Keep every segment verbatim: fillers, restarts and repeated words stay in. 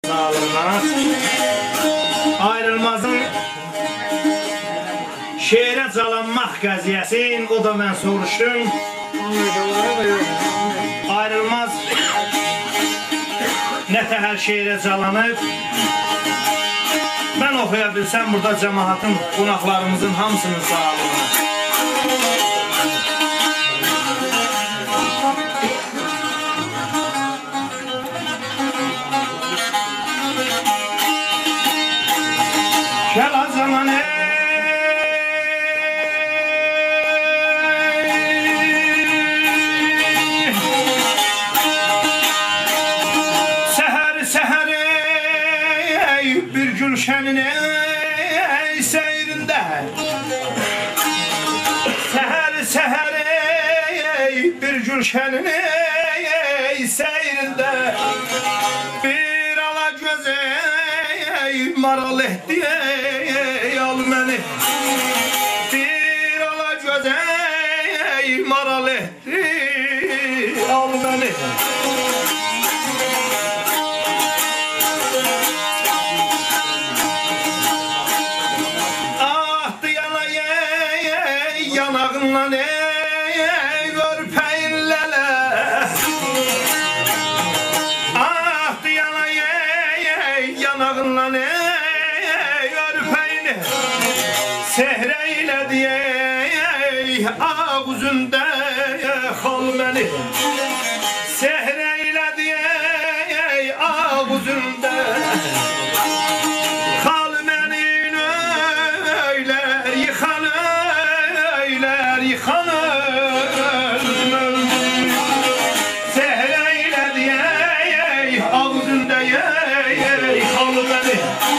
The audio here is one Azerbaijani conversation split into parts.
Sağlığına ayrılmazın şeirə calanmaq qəziyyəsin, o da mən soruşdum. Ayrılmaz nə təhər şeirə calanıb. Mən oxuya bilsəm burada cəmaatın, qonaqlarımızın hamısının sağlığına. Gəl azaman ey Səhər səhər ey bir gülşənin ey seyrində Səhər səhər ey bir gülşənin ey seyrində Bir ala göz ey maral etdi ey al məni Bir ala göz ey maral etdi al məni Ahdı yana ey yanağından ey örpəyin lələ Ahdı yana ey yanağından ey Sehr eylədi ey ağzında xal məni Sehr eylədi ey ağzında xal məni öylər yıxan öylər yıxan Sehr eylədi ey ağzında ey xal məni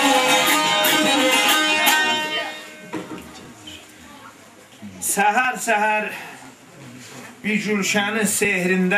Səhər səhər bir gülşənin sehrində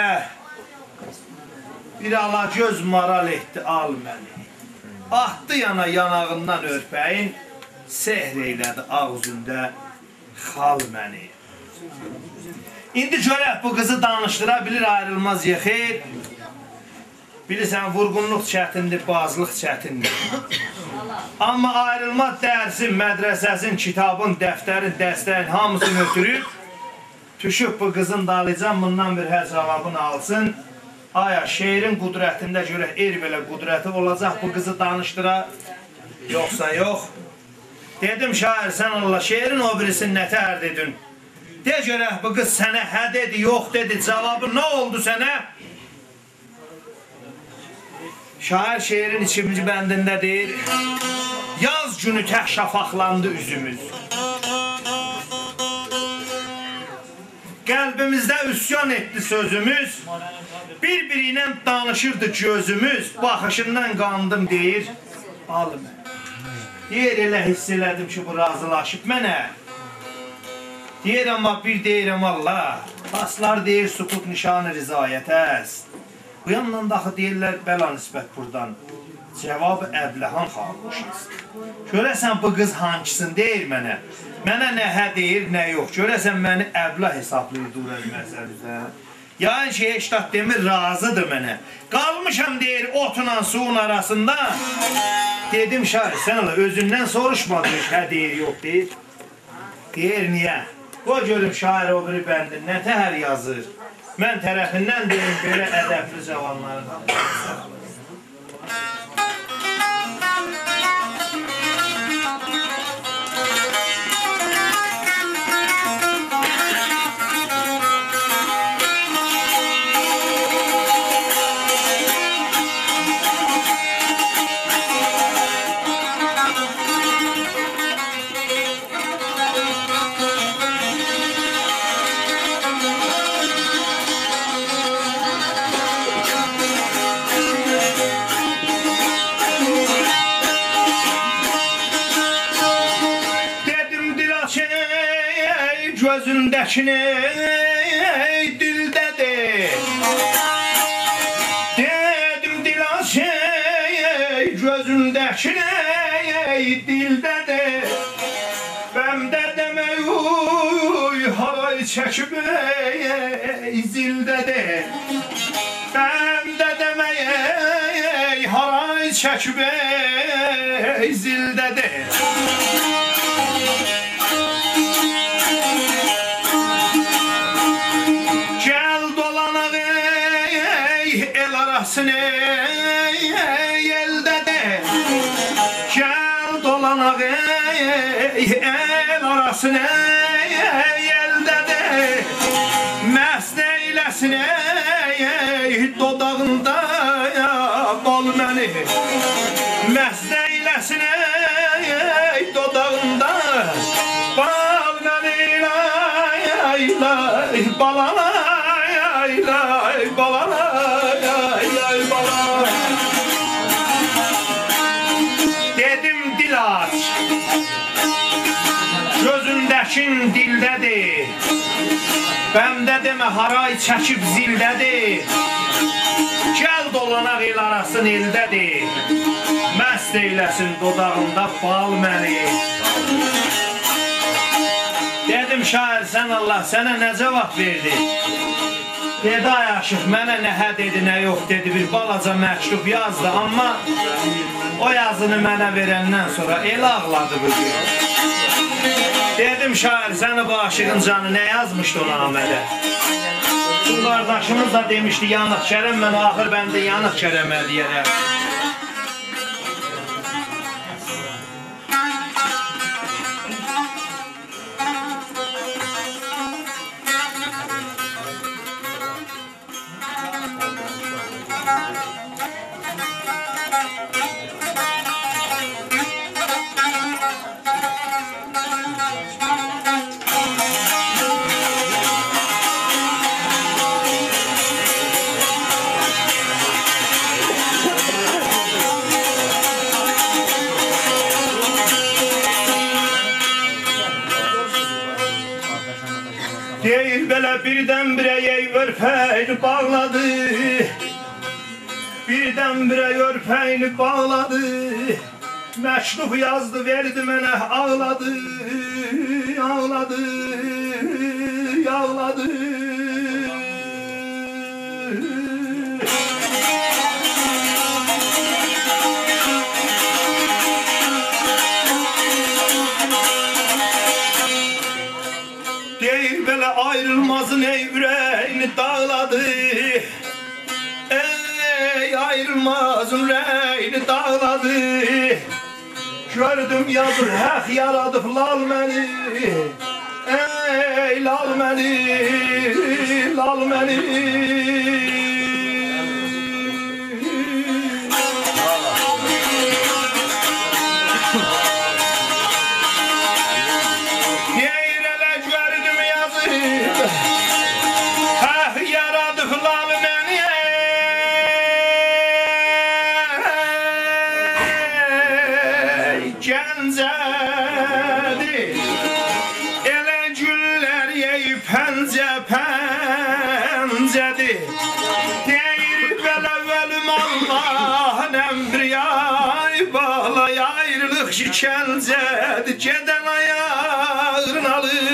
bir ala göz maral etdi al məni Atdı yana yanağından örpəyin sehr eylədi ağzında xal məni İndi görək bu qızı danışdıra bilir ayrılmaz yexir Bilirsən vurğunluq çətindir, bazlıq çətindir Amma ayrılmaz dərsin, mədrəsəsin, kitabın, dəftərin, dəstəyin hamısını ötürüb Düşüb bu qızın dalıcan bundan bir hər cavabını alsın Aya, şeirin qudrətində görək el belə qudrəti olacaq bu qızı danışdıra Yoxsa yox Dedim şair sən Allah, şeirin o birisini nətər dedin De görək bu qız sənə hə dedi, yox dedi Cavabı nə oldu sənə? Şair şeirin ikinci bəndində deyir Yaz günü tək şafaqlandı üzümüz Qəlbimizdə üsyan etdi sözümüz Bir-biri ilə danışırdı gözümüz Baxışından qandım deyir Alım Deyir elə hiss elədim ki bu razılaşıb mənə Deyir amma bir deyirəm Allah Paslar deyir sukut nişanı rizayətəz Bu yandan daxı deyirlər bəla nisbət buradan Cavabı əbləhan xalmışız Görəsən bu qız hankisini deyir mənə Mənə nə hə deyir, nə yox Görəsən məni əblə hesablayır durur məsəlizə Yəni ki, heştat demir, razıdır mənə Qalmışam deyir, otla suyun arasında Dedim şair, sən Allah özündən soruşmadın Hə deyir, yox deyir Deyir, niyə? O görüm şair o biri bəndin, nə təhər yazır Mən tərəfindən deyim, belə ədəbli cavanların Gözündəkini dildə de Dedim dilaşı gözündəkini dildə de Bəmdə demək uy haray çəkib zildə de Bəmdə demək haray çəkib ey zildədir. Gəl dolanaq ey el arasını ey eldədir. Gəl dolanaq ey el arasını ey eldədir. Məst eyləsin ey dodağında bal məni. Məst eyləsin ey dodağında bal məni. Lay lay balana lay lay balana lay lay balana. Dedim dil aç, gözündəkin dildədir. Bəmdə demə haray çəkib zildədir. Gəl dolanaq el arasın eldədir. Məst eyləsin dodağında bal məni. Dedim şair sən Allah sənə nə cavab verdi? Dedi ay aşıq mənə nə hə dedi nə yox dedi, bir balaca məktub yazdı. Amma o yazını mənə verəndən sonra el ağladı bugün. Dedim şair səni bu aşığın canı nə yazmışdı ona Ahmədə? Bu qardaşımız da demişdi yanıq kərəm, mən axır bəndə yanıq kərəmə deyərəm. Deyir belə birdən-birə ey örpəyini bağladı. Birdən-birə örpəyini bağladı. Məktub yazdı verdi mənə ağladı. Ağladı, ağladı. Deyir belə ayrılmazın ey ürəyini dağladı. Ey ayrılmazın ürəyini dağladı. Gördüm yazır həq yaradıb lal məni. Ey lal məni, lal məni. Gəncədir, elə güllər yeyib pəncə pəncədir. Deyir belə vəlim Allahın əmri ay balay ayrılıq şikəncədir. Gedən ayağın alır